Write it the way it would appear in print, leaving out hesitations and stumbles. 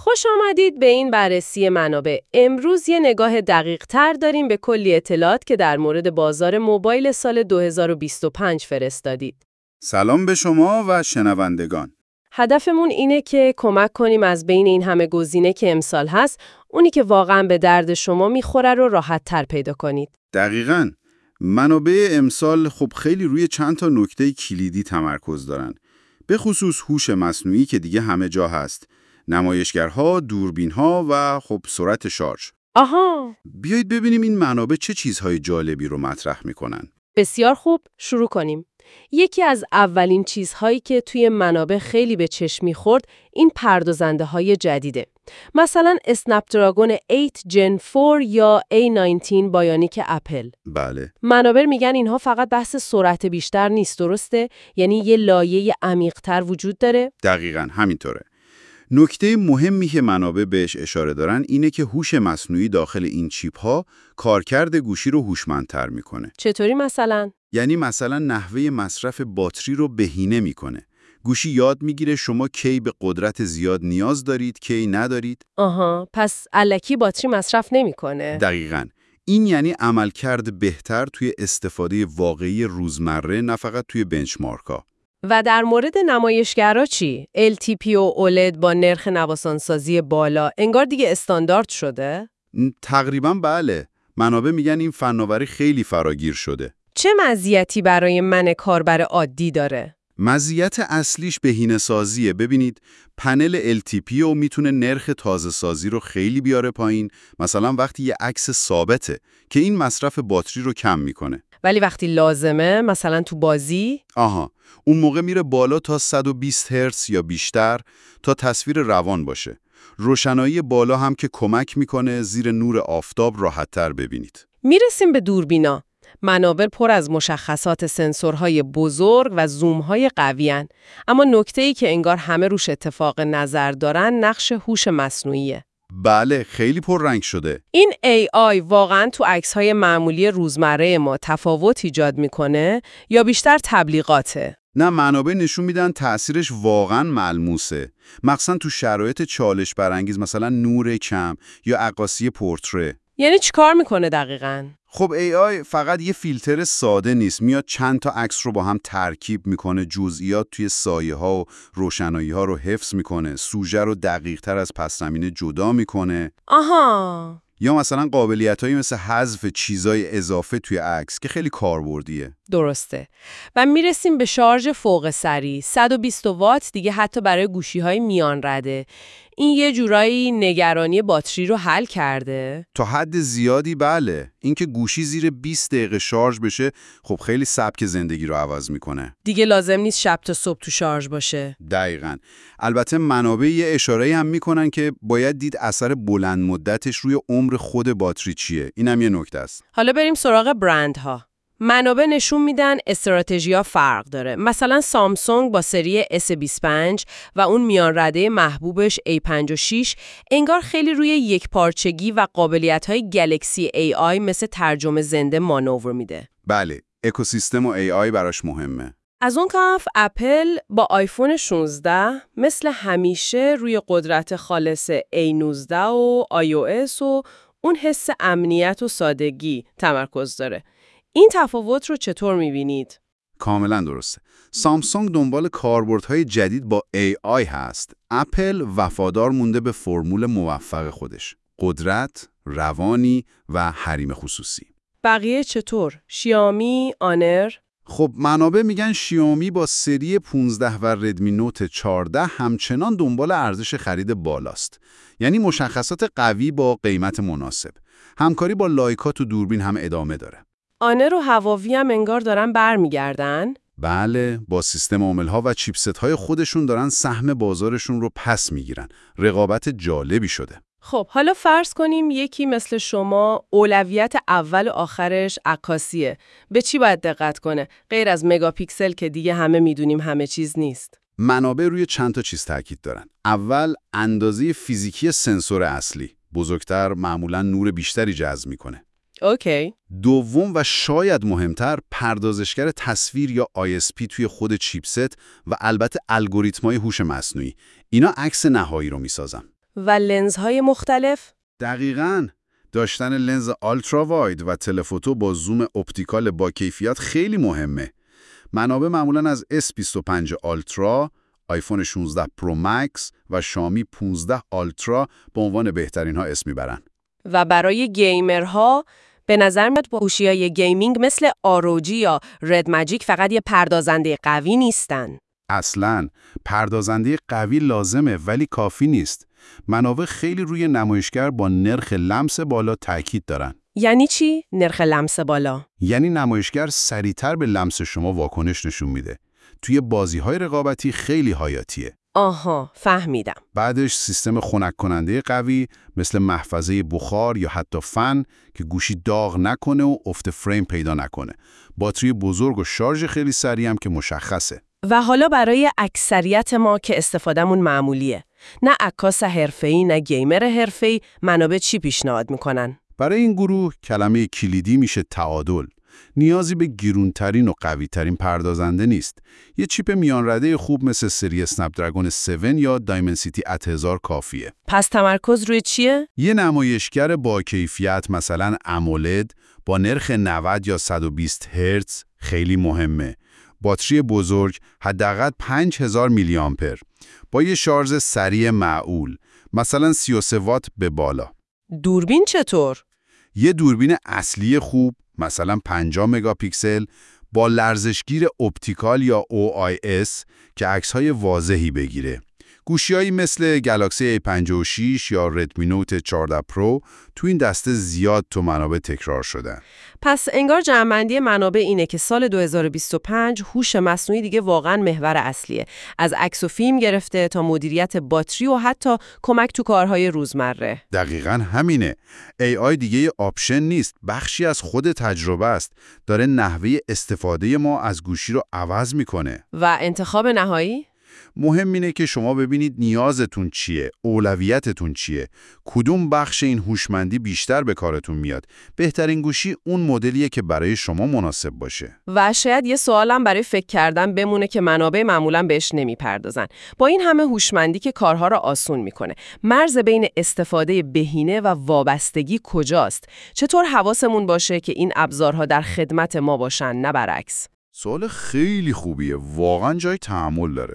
خوش آمدید به این بررسی منابع. امروز یه نگاه دقیق تر داریم به کلی اطلاعات که در مورد بازار موبایل سال 2025 فرستادید. سلام به شما و شنوندگان. هدفمون اینه که کمک کنیم از بین این همه گزینه که امسال هست، اونی که واقعاً به درد شما میخوره رو راحت تر پیدا کنید. دقیقاً. منابع امسال خب خیلی روی چند تا نکته کلیدی تمرکز دارن. به خصوص هوش مصنوعی که دیگه همه جا هست. نمایشگرها، دوربین‌ها و خب سرعت شارژ. آها. بیایید ببینیم این منابع چه چیزهای جالبی رو مطرح میکنن. بسیار خوب، شروع کنیم. یکی از اولین چیزهایی که توی منابع خیلی به چشم می‌خورد، این پردازنده‌های جدیده. مثلا اسنپ دراگون 8 جن 4 یا A19 بایونیک اپل. بله. منابع میگن اینها فقط بحث سرعت بیشتر نیست، درسته؟ یعنی یه لایه عمیق‌تر وجود داره؟ دقیقاً همینطوره. نکته مهمی که منابع بهش اشاره دارن اینه که هوش مصنوعی داخل این چیپ‌ها کارکرد گوشی رو هوشمندتر میکنه. چطوری مثلا؟ یعنی مثلا نحوه مصرف باتری رو بهینه میکنه. گوشی یاد میگیره شما کی به قدرت زیاد نیاز دارید، کی ندارید. آها، پس الکی باتری مصرف نمیکنه. دقیقاً. این یعنی عملکرد بهتر توی استفاده واقعی روزمره، نه فقط توی بنچمارک‌ها. و در مورد نمایشگرها چی؟ LTP و OLED با نرخ نوسانسازی بالا انگار دیگه استاندارد شده؟ تقریباً بله. منابع میگن این فناوری خیلی فراگیر شده. چه مزیتی برای من کاربر عادی داره؟ مزیت اصلیش بهینه‌سازیه. ببینید پنل LTP رو میتونه نرخ تازه سازی رو خیلی بیاره پایین، مثلا وقتی یه عکس ثابته که این مصرف باتری رو کم میکنه. ولی وقتی لازمه، مثلا تو بازی؟ اون موقع میره بالا تا 120 هرتز یا بیشتر تا تصویر روان باشه. روشنایی بالا هم که کمک میکنه زیر نور آفتاب راحت‌تر ببینید. میرسیم به دوربینا. منابع پر از مشخصات سنسورهای بزرگ و زوم‌های قوی‌اند، اما نکته‌ای که انگار همه روش اتفاق نظر دارن نقش هوش مصنوعیه. بله، خیلی پررنگ شده. این AI واقعاً تو عکس‌های معمولی روزمره ما تفاوت ایجاد میکنه یا بیشتر تبلیغاته؟ نه، منابع نشون میدن تأثیرش واقعاً ملموسه. مخصوصاً تو شرایط چالش برانگیز، مثلا نور کم یا عکاسی پورتره. یعنی چیکار میکنه دقیقاً؟ خب AI فقط یه فیلتر ساده نیست، میاد چند تا عکس رو با هم ترکیب میکنه، جزئیات توی سایه ها و روشنایی ها رو حفظ میکنه، سوژه رو دقیق تر از پس زمینه جدا میکنه. آها. یا مثلا قابلیتایی مثل حذف چیزای اضافه توی عکس که خیلی کاربردیه. درسته. و میرسیم به شارژ فوق سریع. 120 وات دیگه حتی برای گوشی‌های میان رده. این یه جورایی نگرانی باتری رو حل کرده؟ تا حد زیادی بله. اینکه گوشی زیر 20 دقیقه شارژ بشه خب خیلی سبک زندگی رو عوض میکنه. دیگه لازم نیست شب تا صبح تو شارژ باشه. دقیقاً. البته منابع یه اشاره‌ای هم میکنن که باید دید اثر بلند مدتش روی عمر خود باتری چیه. اینم یه نکته است. حالا بریم سراغ برندها. منابع نشون میدن استراتژی‌ها فرق داره. مثلا سامسونگ با سری S25 و اون میان رده محبوبش A56 انگار خیلی روی یک پارچگی و قابلیت‌های گلکسی AI مثل ترجمه زنده مانور میده. بله، اکوسیستم و AI براش مهمه. از اون طرف اپل با آیفون 16 مثل همیشه روی قدرت خالص A19 و iOS و اون حس امنیت و سادگی تمرکز داره. این تفاوت رو چطور می‌بینید؟ کاملا درسته. سامسونگ دنبال کاربردهای جدید با AI هست. اپل وفادار مونده به فرمول موفق خودش. قدرت، روانی و حریم خصوصی. بقیه چطور؟ شیائومی، آنر؟ خب منابع میگن شیائومی با سری 15 و ردمی نوت 14 همچنان دنبال ارزش خرید بالاست. یعنی مشخصات قوی با قیمت مناسب. همکاری با لایکا تو دوربین هم ادامه داره. آنر و هواوی هم انگار دارن برمیگردن؟ بله، با سیستم عامل‌ها و چیپست‌های خودشون دارن سهم بازارشون رو پس میگیرن. رقابت جالبی شده. خب حالا فرض کنیم یکی مثل شما اولویت اول و آخرش عکاسیه. به چی باید دقت کنه؟ غیر از مگاپیکسل که دیگه همه میدونیم همه چیز نیست. منابع روی چند تا چیز تاکید دارن. اول، اندازه فیزیکی سنسور اصلی. بزرگتر معمولاً نور بیشتری جذب میکنه. اوکی. دوم و شاید مهمتر، پردازشگر تصویر یا ISP توی خود چیپست و البته الگوریتم‌های هوش مصنوعی. اینا عکس نهایی رو میسازن. و لنزهای مختلف؟ دقیقاً. داشتن لنز آلترا واید و تلفوتو با زوم اپتیکال با کیفیت خیلی مهمه. منابع معمولاً از S25 آلترا، آیفون 16 پرو مکس و شامی 15 آلترا به عنوان بهترین ها اسم میبرن. و برای گیمرها به نظر میاد با گوشی‌های گیمینگ مثل ROG یا رد ماجیک فقط یه پردازنده قوی نیستن. اصلاً پردازنده قوی لازمه ولی کافی نیست. منابع خیلی روی نمایشگر با نرخ لمس بالا تاکید دارن. یعنی چی؟ نرخ لمس بالا؟ یعنی نمایشگر سریعتر به لمس شما واکنش نشون میده. توی بازی‌های رقابتی خیلی حیاتیه. آها، فهمیدم. بعدش سیستم خنک کننده قوی مثل محفظه بخار یا حتی فن که گوشی داغ نکنه و افت فریم پیدا نکنه. باتری بزرگ و شارژ خیلی سریع هم که مشخصه. و حالا برای اکثریت ما که استفادهمون معمولیه، نه عکاس حرفه‌ای نه گیمر حرفه‌ای، منابع چی پیشنهاد میکنن؟ برای این گروه کلمه کلیدی میشه تعادل. نیازی به گرونترین و قویترین پردازنده نیست. یه چیپ میان رده خوب مثل سری اسنپ دراگون 7 یا دایمنسیتی ات1000 کافیه. پس تمرکز روی چیه؟ یه نمایشگر با کیفیت مثلا امولد با نرخ 90 یا 120 هرتز خیلی مهمه. باتری بزرگ حداقل 5000 میلی آمپر با یه شارژ سریع معقول، مثلا 33 وات به بالا. دوربین چطور؟ یه دوربین اصلی خوب مثلا 50 مگاپیکسل با لرزشگیر اپتیکال یا OIS که عکس‌های واضحی بگیره. گوشی‌هایی مثل گالاکسی A56 یا ردمی نوت 14 پرو تو این دسته زیاد تو منابع تکرار شدن. پس انگار جمع‌بندی منابع اینه که سال 2025 هوش مصنوعی دیگه واقعاً محور اصلیه. از عکس و فیلم گرفته تا مدیریت باتری و حتی کمک تو کارهای روزمره. دقیقاً همینه. AI دیگه یه آپشن نیست، بخشی از خود تجربه است. داره نحوه استفاده ما از گوشی رو عوض میکنه. و انتخاب نهایی؟ مهم اینه که شما ببینید نیازتون چیه، اولویتتون چیه، کدوم بخش این هوشمندی بیشتر به کارتون میاد. بهترین گوشی اون مدلیه که برای شما مناسب باشه. و شاید یه سوالم برای فکر کردن بمونه که منابع معمولاً بهش نمیپردازن. با این همه هوشمندی که کارها رو آسون میکنه، مرز بین استفاده بهینه و وابستگی کجاست؟ چطور حواسمون باشه که این ابزارها در خدمت ما باشن نه برعکس؟ سوال خیلی خوبیه، واقعا جای تأمل داره.